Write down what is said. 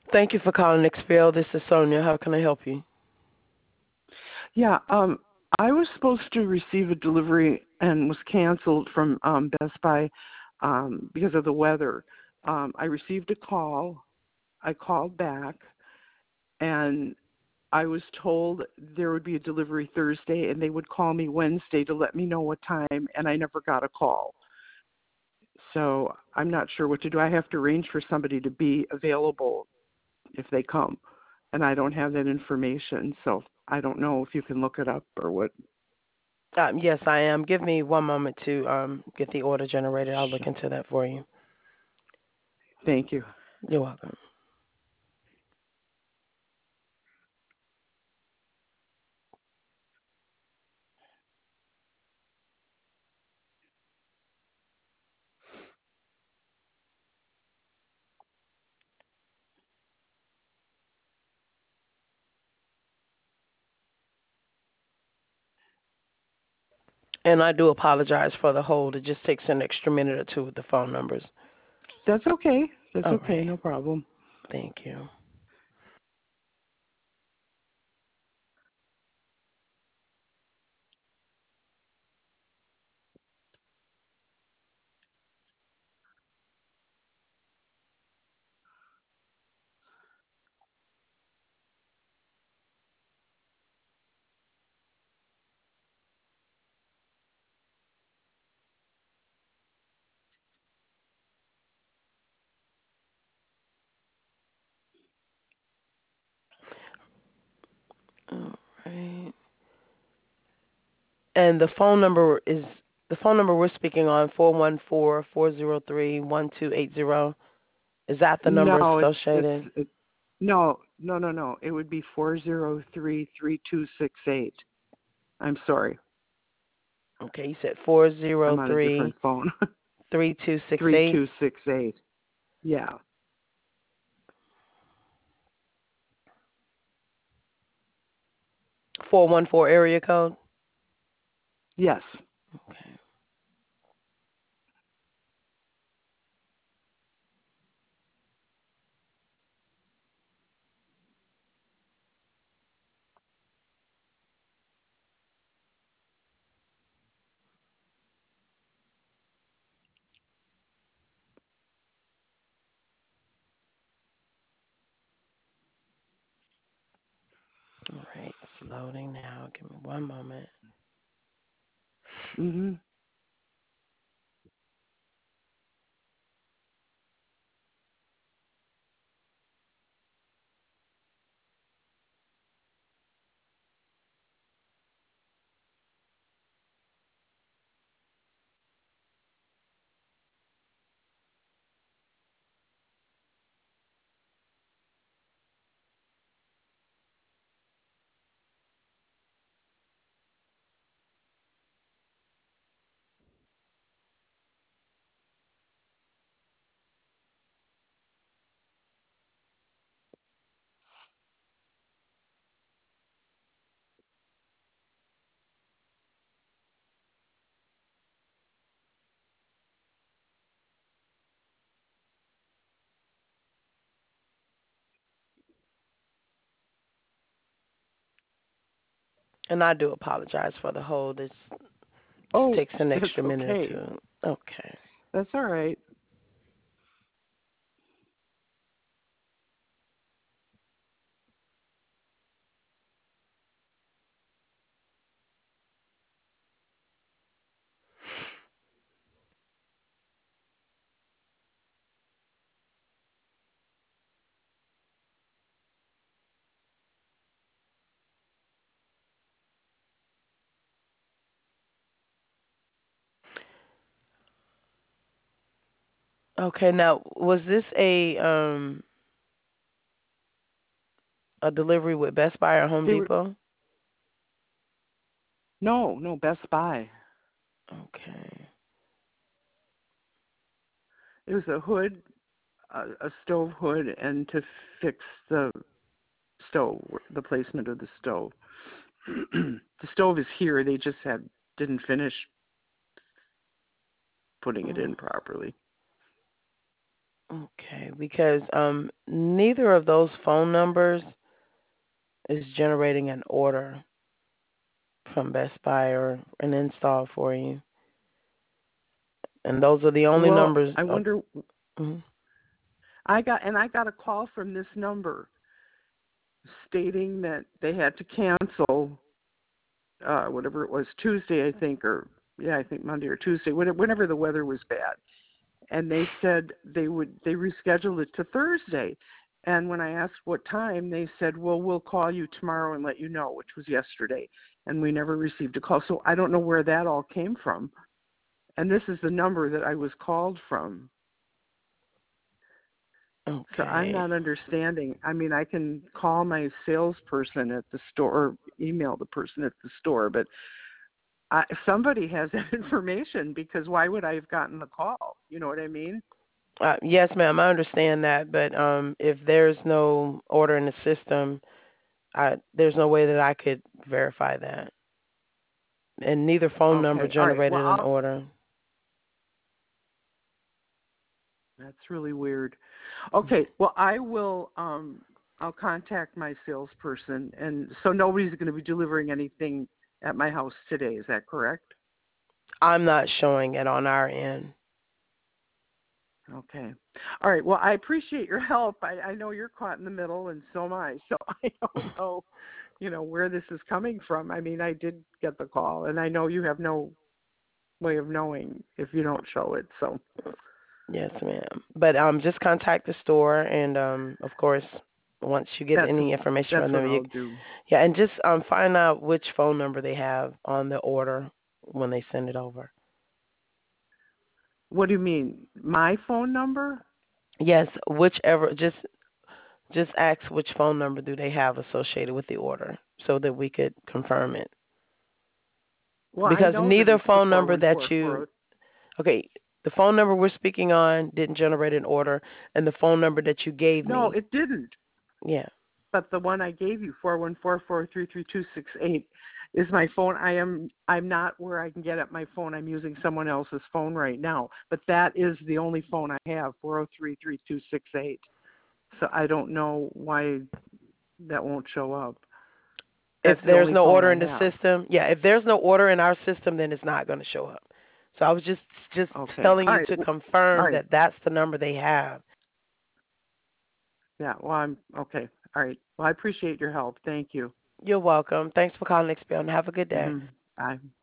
Thank you for calling XPL. This is Sonia. How can I help you? Yeah, I was supposed to receive a delivery and was canceled from Best Buy because of the weather. I received a call. I called back, and I was told there would be a delivery Thursday, and they would call me Wednesday to let me know what time, and I never got a call. So I'm not sure what to do. I have to arrange for somebody to be available if they come, and I don't have that information, so I don't know if you can look it up or what. Yes, I am. Give me one moment to get the order generated. I'll look into that for you. Thank you. You're welcome. And I do apologize for the hold. It just takes an extra minute or two with the phone numbers. That's okay. That's All okay. right. No problem. Thank you. All right. And the phone number we're speaking on 414-403-1280. Is that the number No, associated? no. It would be 403-3268. I'm sorry. Okay, you said I'm on a 403 different phone. 3268. 3268. Yeah. 414 area code. Yes. Okay. All right, it's loading now. Give me one moment. Mhm. And I do apologize for the hold. It just Oh, takes an that's extra minute or okay. two. Okay. That's all right. Okay. Now, was this a delivery with Best Buy or Home They were Depot? no, Best Buy. Okay. It was a hood, a stove hood, and to fix the stove, the placement of the stove. The stove is here. They just didn't finish putting it Mm. in properly. Okay, because neither of those phone numbers is generating an order from Best Buy or an install for you, and those are the only Well, numbers. I wonder. Mhm. I got a call from this number stating that they had to cancel whatever it was, Tuesday, I think, or yeah, I think Monday or Tuesday, whenever the weather was bad. And they said they rescheduled it to Thursday. And when I asked what time, they said, "Well, we'll call you tomorrow and let you know," which was yesterday. And we never received a call. So I don't know where that all came from. And this is the number that I was called from. So I'm Okay. not understanding. I mean, I can call my salesperson at the store or email the person at the store, but somebody has that information, because why would I have gotten the call? You know what I mean? Yes, ma'am. I understand that, but if there's no order in the system, there's no way that I could verify that, and neither phone number Okay. All right. Well, generated an order. that's really weird. Okay. Well, I will. I'll contact my salesperson, and so nobody's going to be delivering anything at my house today. Is that correct? I'm not showing it on our end. Okay. All right. Well, I appreciate your help. I know you're caught in the middle, and so am I. So I don't know, where this is coming from. I mean, I did get the call, and I know you have no way of knowing if you don't show it. So Yes, ma'am. But just contact the store, and of course, once you get that's any information that's from what them, I'll do. yeah, and just find out which phone number they have on the order when they send it over. What do you mean? My phone number? Yes, whichever. Just ask which phone number do they have associated with the order so that we could confirm it. Well, I Because know that neither it's the phone number that 4144. okay, the phone number we're speaking on didn't generate an order, and the phone number that you gave No, me, it didn't. yeah. But the one I gave you, 4144333268, is my phone. I'm not where I can get at my phone. I'm using someone else's phone right now. But that is the only phone I have, 40333268. So I don't know why that won't show up. If That's the there's only no phone order I in the have. system, yeah, if there's no order in our system, then it's not going to show up. So I was just Okay. telling All you right. to All confirm right. that that's the number they have. Yeah. Well, I'm okay. All right. Well, I appreciate your help. Thank you. You're welcome. Thanks for calling Expion. Have a good day. Bye.